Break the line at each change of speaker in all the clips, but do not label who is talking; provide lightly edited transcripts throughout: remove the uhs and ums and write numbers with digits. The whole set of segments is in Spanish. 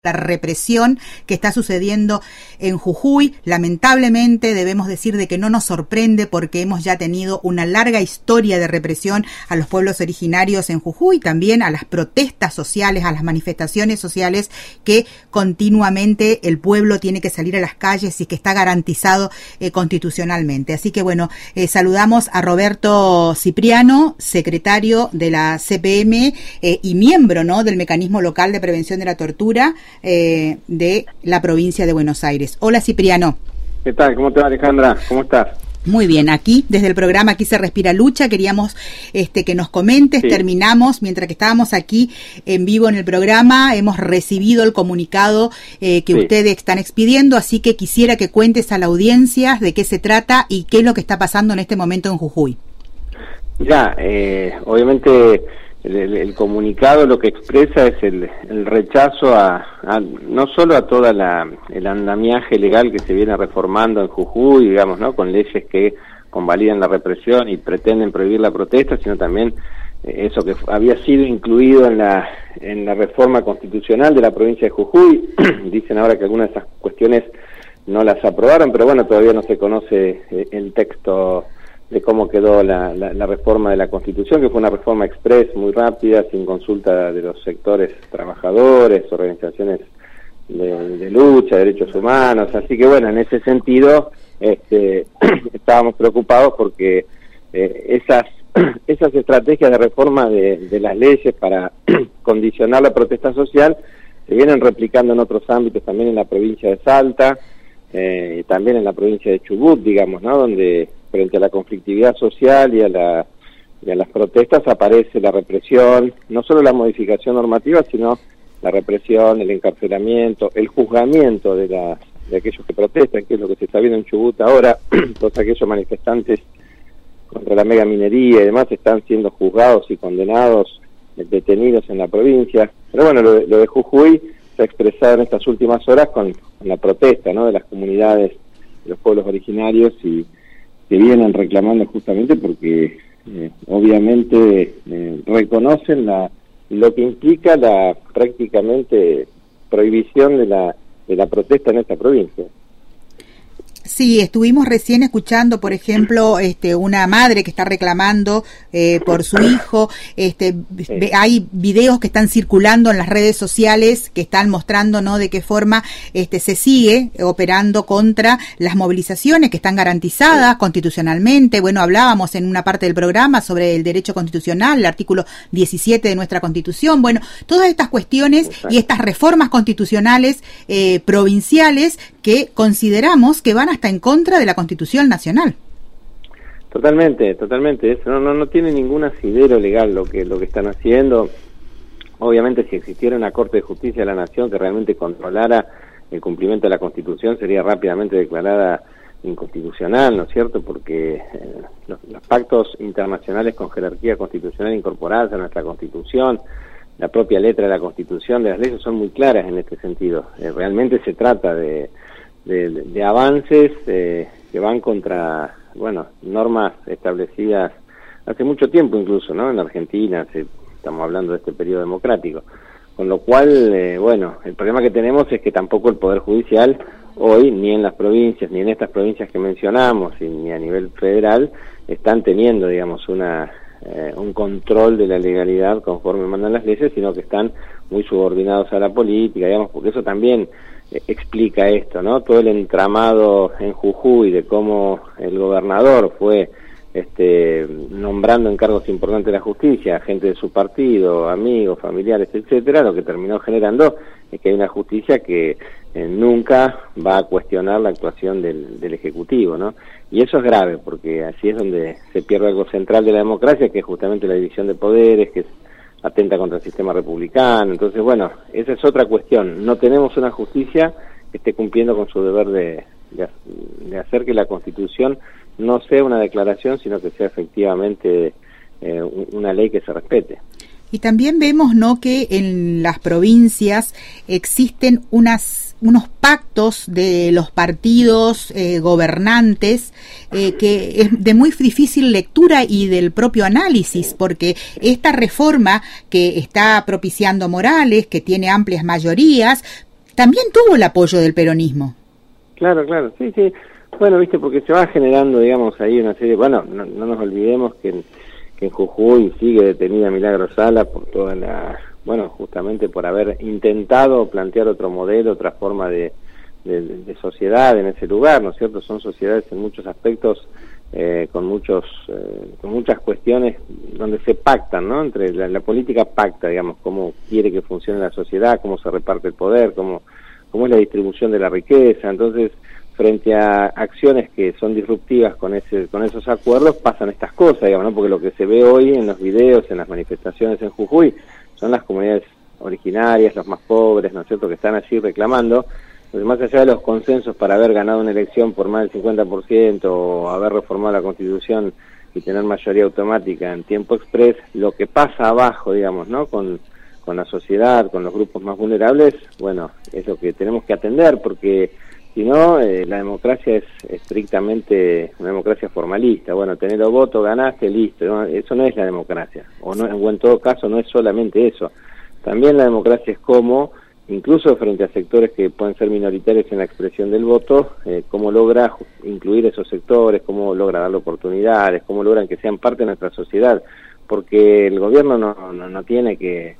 la represión que está sucediendo en Jujuy. Lamentablemente debemos decir de que no nos sorprende porque hemos ya tenido una larga historia de represión a los pueblos originarios en Jujuy, también a las protestas sociales, a las manifestaciones sociales que continuamente el pueblo tiene que salir a las calles y que está garantizado constitucionalmente. Así que bueno, saludamos a Roberto Cipriano, secretario de la CPM y miembro, ¿no?, del Mecanismo Local de Prevención de la Tortura de la provincia de Buenos Aires. Hola, Cipriano.
¿Qué tal? ¿Cómo te va, Alejandra? ¿Cómo estás?
Muy bien, aquí desde el programa Aquí se respira lucha, queríamos que nos comentes. Sí. Terminamos, mientras que estábamos aquí en vivo en el programa, hemos recibido el comunicado que sí, ustedes están expidiendo, así que quisiera que cuentes a la audiencia de qué se trata y qué es lo que está pasando en este momento en Jujuy.
Ya, obviamente el comunicado lo que expresa es el rechazo a no solo a toda el andamiaje legal que se viene reformando en Jujuy, digamos, ¿no?, con leyes que convalidan la represión y pretenden prohibir la protesta, sino también eso que había sido incluido en la reforma constitucional de la provincia de Jujuy. Dicen ahora que algunas de esas cuestiones no las aprobaron, pero bueno, todavía no se conoce el texto de cómo quedó la reforma de la Constitución, que fue una reforma express, muy rápida, sin consulta de los sectores trabajadores, organizaciones de lucha, derechos humanos. Así que bueno, en ese sentido estábamos preocupados porque esas estrategias de reforma de las leyes para condicionar la protesta social se vienen replicando en otros ámbitos, también en la provincia de Salta, también en la provincia de Chubut, digamos, ¿no?, donde frente a la conflictividad social y a las protestas aparece la represión, no solo la modificación normativa, sino la represión, el encarcelamiento, el juzgamiento de aquellos que protestan, que es lo que se está viendo en Chubut ahora. Todos aquellos manifestantes contra la megaminería y demás están siendo juzgados y condenados, detenidos en la provincia. Pero bueno, lo de Jujuy se ha expresado en estas últimas horas con la protesta, ¿no?, de las comunidades, de los pueblos originarios, y que vienen reclamando justamente porque obviamente reconocen lo que implica la prácticamente prohibición de la protesta en esta provincia.
Sí, estuvimos recién escuchando, por ejemplo, una madre que está reclamando por su hijo. Hay videos que están circulando en las redes sociales que están mostrando, ¿no?, de qué forma se sigue operando contra las movilizaciones que están garantizadas constitucionalmente. Bueno, hablábamos en una parte del programa sobre el derecho constitucional, el artículo 17 de nuestra Constitución. Bueno, todas estas cuestiones. Exacto. Y estas reformas constitucionales provinciales que consideramos que van hasta en contra de la Constitución Nacional.
Totalmente. Eso no tiene ningún asidero legal lo que están haciendo. Obviamente, si existiera una Corte de Justicia de la Nación que realmente controlara el cumplimiento de la Constitución, sería rápidamente declarada inconstitucional, ¿no es cierto? Porque los pactos internacionales con jerarquía constitucional incorporadas a nuestra Constitución, la propia letra de la Constitución, de las leyes, son muy claras en este sentido. Realmente se trata de avances que van contra, bueno, normas establecidas hace mucho tiempo incluso, ¿no?, en Argentina, estamos hablando de este periodo democrático. Con lo cual, bueno, el problema que tenemos es que tampoco el Poder Judicial hoy, ni en las provincias, ni en estas provincias que mencionamos, ni a nivel federal, están teniendo, digamos, un control de la legalidad conforme mandan las leyes, sino que están muy subordinados a la política, digamos, porque eso también explica esto, ¿no? Todo el entramado en Jujuy de cómo el gobernador fue nombrando en cargos importantes de la justicia, gente de su partido, amigos, familiares, etcétera, lo que terminó generando es que hay una justicia que nunca va a cuestionar la actuación del Ejecutivo, ¿no? Y eso es grave, porque así es donde se pierde algo central de la democracia, que es justamente la división de poderes, que es atenta contra el sistema republicano. Entonces, bueno, esa es otra cuestión. No tenemos una justicia que esté cumpliendo con su deber de hacer que la Constitución no sea una declaración, sino que sea efectivamente una ley que se respete.
Y también vemos, ¿no?, que en las provincias existen unos pactos de los partidos gobernantes que es de muy difícil lectura y del propio análisis, porque esta reforma que está propiciando Morales, que tiene amplias mayorías, también tuvo el apoyo del peronismo.
Claro, sí. Bueno, viste, porque se va generando, digamos, ahí una serie... Bueno, no nos olvidemos que en Jujuy sigue detenida Milagros Sala por toda la... Bueno, justamente por haber intentado plantear otro modelo, otra forma de sociedad en ese lugar, ¿no es cierto? Son sociedades en muchos aspectos con muchas cuestiones donde se pactan, ¿no? Entre la política pacta, digamos, cómo quiere que funcione la sociedad, cómo se reparte el poder, cómo es la distribución de la riqueza. Entonces, frente a acciones que son disruptivas con esos acuerdos, pasan estas cosas, digamos, ¿no? Porque lo que se ve hoy en los videos, en las manifestaciones en Jujuy, son las comunidades originarias, los más pobres, ¿no es cierto?, que están allí reclamando. Entonces, más allá de los consensos para haber ganado una elección por más del 50% o haber reformado la Constitución y tener mayoría automática en tiempo express, lo que pasa abajo, digamos, ¿no?, con la sociedad, con los grupos más vulnerables, bueno, es lo que tenemos que atender, porque si no, la democracia es estrictamente una democracia formalista. Bueno, tener los votos, ganaste, listo, ¿no? Eso no es la democracia, o en todo caso no es solamente eso. También la democracia es como, incluso frente a sectores que pueden ser minoritarios en la expresión del voto, cómo logra incluir esos sectores, cómo logra darle oportunidades, cómo logran que sean parte de nuestra sociedad, porque el gobierno no tiene que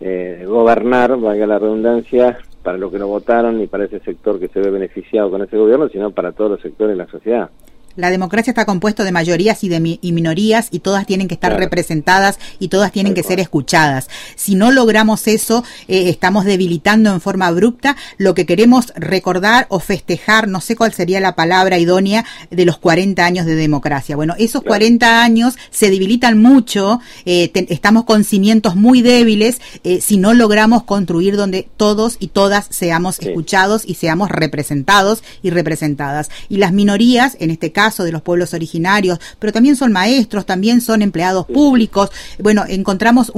gobernar, valga la redundancia, para lo que lo votaron ni para ese sector que se ve beneficiado con ese gobierno, sino para todos los sectores de la sociedad.
La democracia está compuesta de mayorías y minorías, y todas tienen que estar representadas y todas tienen que ser escuchadas. Si no logramos eso, estamos debilitando en forma abrupta lo que queremos recordar o festejar, no sé cuál sería la palabra idónea, de los 40 años de democracia. Bueno, esos 40 años se debilitan mucho, estamos con cimientos muy débiles si no logramos construir donde todos y todas seamos escuchados y seamos representados y representadas. Y las minorías, en este caso, de los pueblos originarios, pero también son maestros, también son empleados públicos. Bueno, encontramos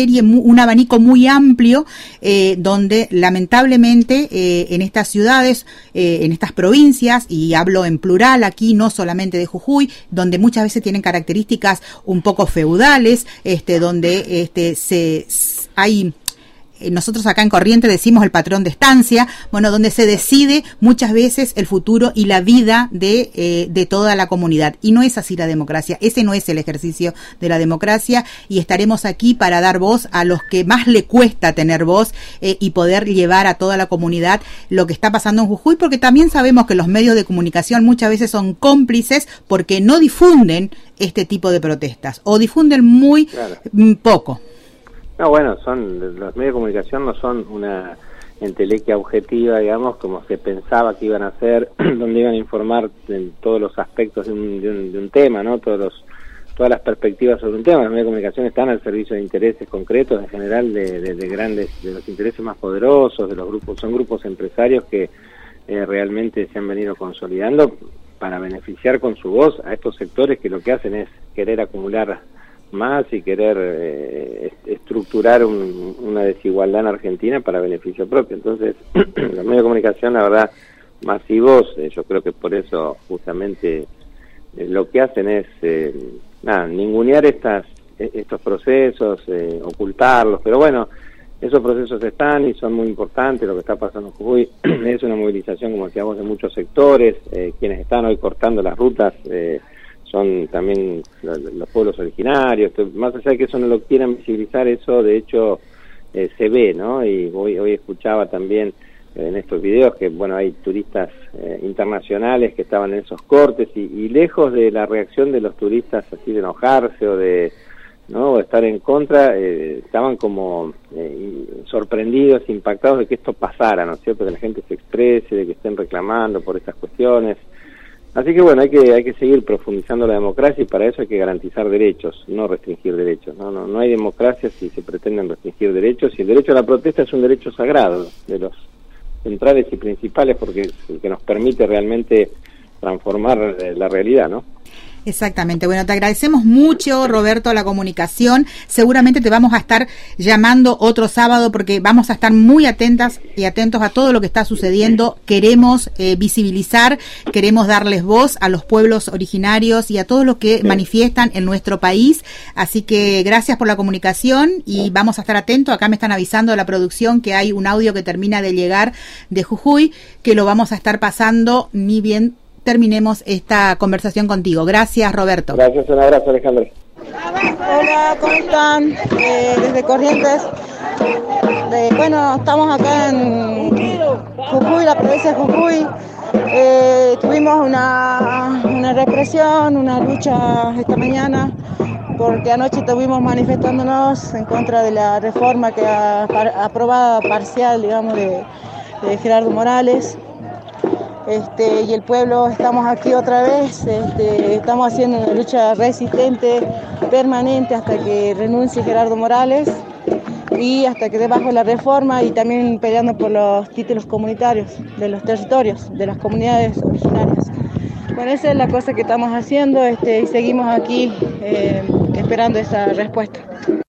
un abanico muy amplio donde lamentablemente en estas ciudades, en estas provincias, y hablo en plural aquí, no solamente de Jujuy, donde muchas veces tienen características un poco feudales, donde hay... Nosotros acá en Corrientes decimos el patrón de estancia, bueno, donde se decide muchas veces el futuro y la vida de toda la comunidad. Y no es así la democracia, ese no es el ejercicio de la democracia, y estaremos aquí para dar voz a los que más le cuesta tener voz y poder llevar a toda la comunidad lo que está pasando en Jujuy, porque también sabemos que los medios de comunicación muchas veces son cómplices porque no difunden este tipo de protestas, o difunden muy poco.
No, bueno, los medios de comunicación no son una entelequia objetiva, digamos, como se pensaba que iban a ser, donde iban a informar en todos los aspectos de un tema, ¿no? Todas las perspectivas sobre un tema. Los medios de comunicación están al servicio de intereses concretos, en general de los intereses más poderosos, de los grupos, son grupos empresarios que realmente se han venido consolidando para beneficiar con su voz a estos sectores que lo que hacen es querer acumular más y querer estructurar una desigualdad en Argentina para beneficio propio. Entonces, los medios de comunicación, la verdad, masivos, yo creo que por eso justamente lo que hacen es ningunear estos procesos, ocultarlos, pero bueno, esos procesos están y son muy importantes. Lo que está pasando en Jujuy es una movilización, como decíamos, de muchos sectores. Quienes están hoy cortando las rutas son también los pueblos originarios. Más allá de que eso no lo quieran visibilizar, eso de hecho se ve, ¿no? Y hoy escuchaba también en estos videos que, bueno, hay turistas internacionales que estaban en esos cortes y lejos de la reacción de los turistas así de enojarse o de estar en contra, estaban como sorprendidos, impactados de que esto pasara, ¿no es cierto? Que la gente se exprese, de que estén reclamando por estas cuestiones. Así que bueno, hay que seguir profundizando la democracia, y para eso hay que garantizar derechos, no restringir derechos. No hay democracia si se pretenden restringir derechos, y el derecho a la protesta es un derecho sagrado, de los centrales y principales, porque es el que nos permite realmente transformar la realidad, ¿no?
Exactamente. Bueno, te agradecemos mucho, Roberto, la comunicación. Seguramente te vamos a estar llamando otro sábado porque vamos a estar muy atentas y atentos a todo lo que está sucediendo. Queremos visibilizar, queremos darles voz a los pueblos originarios y a todos los que manifiestan en nuestro país. Así que gracias por la comunicación y vamos a estar atentos. Acá me están avisando de la producción que hay un audio que termina de llegar de Jujuy, que lo vamos a estar pasando ni bien terminemos esta conversación contigo. Gracias, Roberto.
Gracias, un abrazo, Alejandro.
Hola, ¿cómo están? Desde Corrientes. Bueno, estamos acá en Jujuy, la provincia de Jujuy. Tuvimos una represión, una lucha esta mañana, porque anoche estuvimos manifestándonos en contra de la reforma que aprobada parcial, digamos, de Gerardo Morales. Y el pueblo estamos aquí otra vez, estamos haciendo una lucha resistente, permanente, hasta que renuncie Gerardo Morales y hasta que debajo la reforma, y también peleando por los títulos comunitarios de los territorios, de las comunidades originarias. Bueno, esa es la cosa que estamos haciendo, y seguimos aquí esperando esa respuesta.